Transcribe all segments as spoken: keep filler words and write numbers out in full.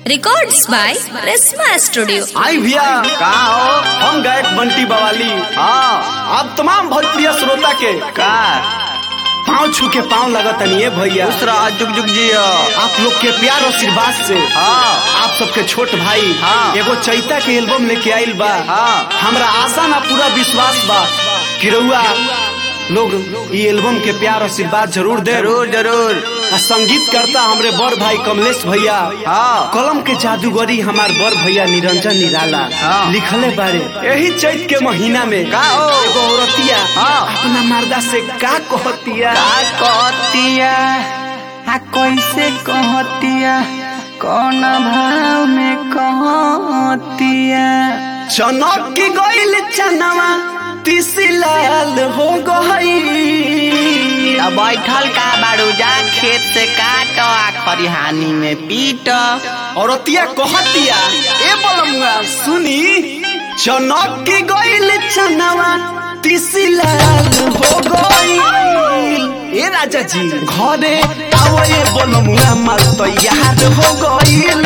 Records by Reshma studio. आई भैया कहाँ हो? हम गायक बंटी बवाली। हाँ, आप तमाम भोजपुरिया श्रोता के का पाँव छू के पाँव लगत नहीं भैया। दूसरा जुग जुग जी आप लोग के प्यार और आशीर्वाद से हाँ आप सबके छोट भाई हाँ एगो चैता के एल्बम लेके आइल बा। हाँ हमरा आशा ना पूरा विश्वास बा कि रउआ लोग ये एल्बम के प्यार आशीर्वाद जरूर दे। जरूर जरूर। संगीत करता हमरे बड़ भाई कमलेश भैया। हाँ कलम के जादूगरी हमार बड़ भैया निरंजन निराला हाँ लिखले बारे। यही चैत के महीना में का हो एगो औरतिया हाँ अपना मर्दा से का कहतिया का कहतिया आ कैसे कहतिया कौन भाव में कहतिया। चनक की गइल चनवा तीसी लाल हो गई। अब बैठल का बारू जा खेत से काट आ खरिहानी में पीट। औरतिया कहतिया ए बलमुआ सुनी। चनक की गइल चनवा तीसी लाल हो गई। ए राजा जी घरे आओ ये बलमुआ माल तैयार हो गइल।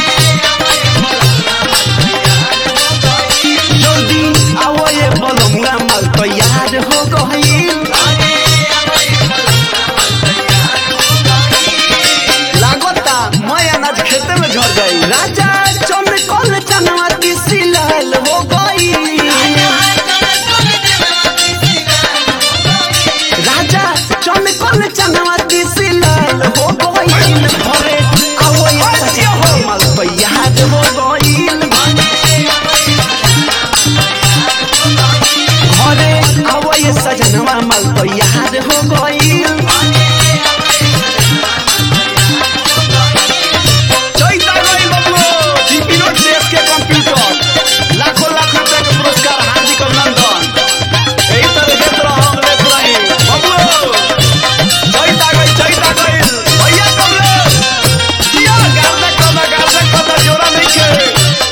जल्दी आओ ये बलमुआ माल तैयार हो गइल। लागता मैं अनाज खेते में झड़ गई। राजा चमकल चनवा तीसी लाल हो गई। राजा चमकल चनवा तीसी लाल हो गई। घरे आओ ये माल तैयार हो गइल। घरे आओ ये सजनवा माल तैयार हो गइल। लाखों लाख रुपए के पुरस्कार हार्दिक अभिनंदन। यही तरह देख रहा हम देख रहे बबलू चैता गई चैता गई भैया कमलेश दिया गार्डन करना गार्डन करना जोरा नहीं के।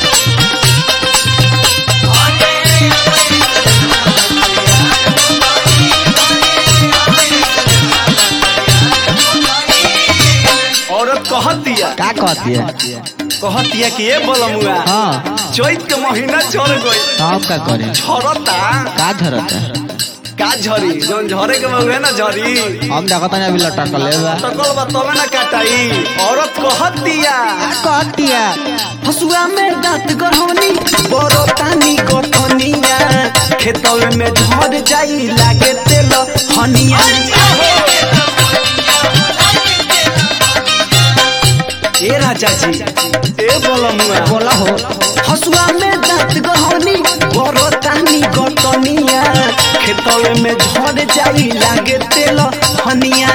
औरत कहतिया का कहतिया कहतिया कि ए बलमुआ हाँ चैत के महीना चढ़ गई। आप का करे झरता का झरता का झरी जोन झरे के बहुए ना झरी हम देखता नहीं अभी लटकल बा टकल बा तबे ना काटाई। औरत कहतिया कहतिया हसुआ में दांत गढ़ौनी बड़ो तानी गोतनिया खेतवे में झड़ जाई लागे तेल हनिया। ए राजा जी ए बोलमुआ बोला हो हसुआ में दांत गढ़ौनी बड़ो तानी गोतनिया खेतवे में झड़ जाई लागे तेल हनिया।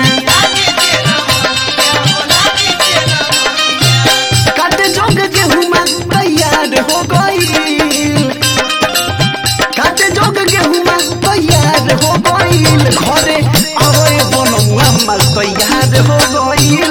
काटे जोग गेहूं तैयार हो गई। काटे जोग गेहूं तैयार हो गई। घरे आओ बनमुआ माल तैयार हो गई।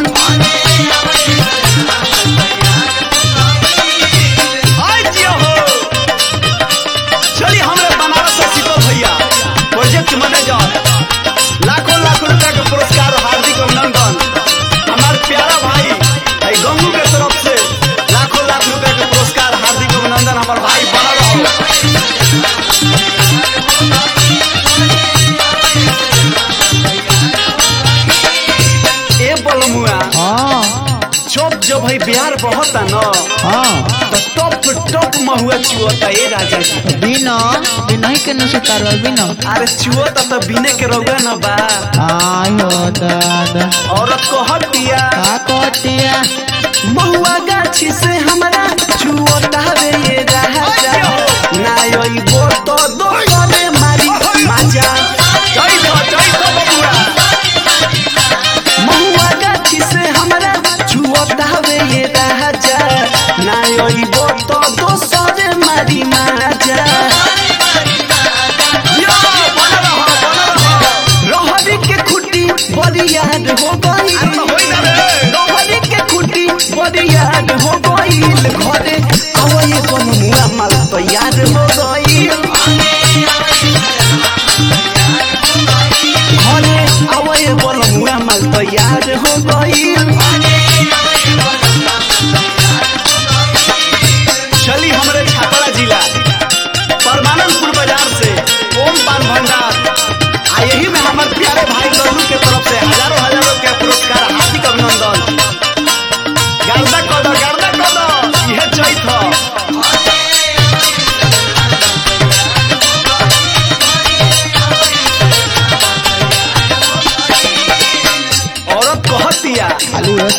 चलिए हमरे बनारस से सीतो भैया प्रोजेक्ट मैनेजर लाखों लाख रुपया के पुरस्कार हार्दिक अभिनंदन। हमारे प्यारा भाई भाई गंगू के तरफ से लाखों लाख रुपया के पुरस्कार हार्दिक अभिनंदन। हमारे भाई बना रहो। ए बलमुआ हाँ चौक जब भाई बिहार बहता न हाँ तो टॉप टॉप महुआ चुअता। ए राजा जी बिना बिना ही के न सुतार बिना अरे चुअता तो बिने के रहुआ न बा। आयो दादा औरत को हटिया का कहतिया महुआ गाछी से हमरा चुअता रे ये राजा ना योई बो तो दो करे मारी माजा। जय हो जय हो बबुआ महुआ गाछी से हमरा चुअता रे ये राजा ना योई बो तो दो सरे मारी माजा। रहरी के खुटी बरियार हो गई। रहरी के खुटी बरियार हो गई। घरे आओ ये बनमुआ माल तैयार हो गई। घरे आओ ये बनमुआ माल तैयार हो गई।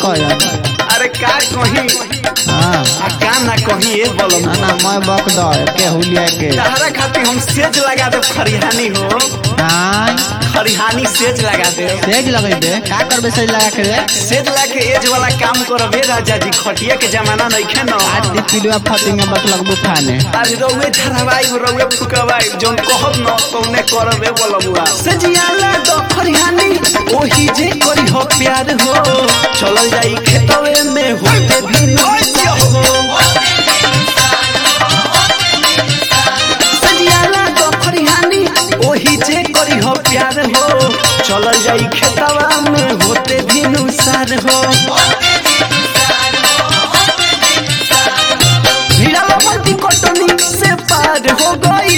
कहन अरे का कहीं हां आ का ना कहीं ए बलमुआ ना मैं बक द के हुलिया के तहरा खातिर हम सेज लगा दे खरिहानी हो हां खरिहानी सेज लगा दे सेज लगैबे का करबे सेज लगा के रे सेज लगा के एज वाला काम करबे राजा जी खटिया के जमाना नइखे न आज दी पिलवा फटिंग बस लगबो खाने आज रउए झरवाई रउए फुकवाई जोन कहब न तौने करबे बलमुआ सजियाला द खरिहानी ओही जे करी हो प्यार हो चलल जाई खेतवे में होते भी नइया हो सजियाला द खरिहानी ओही जे करी हो प्यार हो चलल जाई खेतवा में होते भी नुसार हो हीरावती कटनी से पार हो गई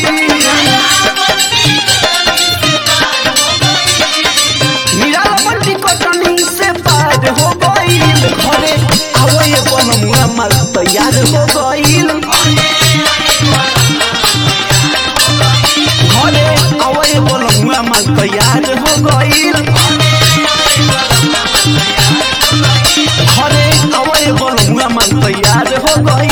हीरावती कटनी से पार हो गई घरे आवए बनमुआ माल तैयार हो गई घरे आवए बनमुआ माल तैयार हो गई घरे आवए बनमुआ माल तैयार हो गई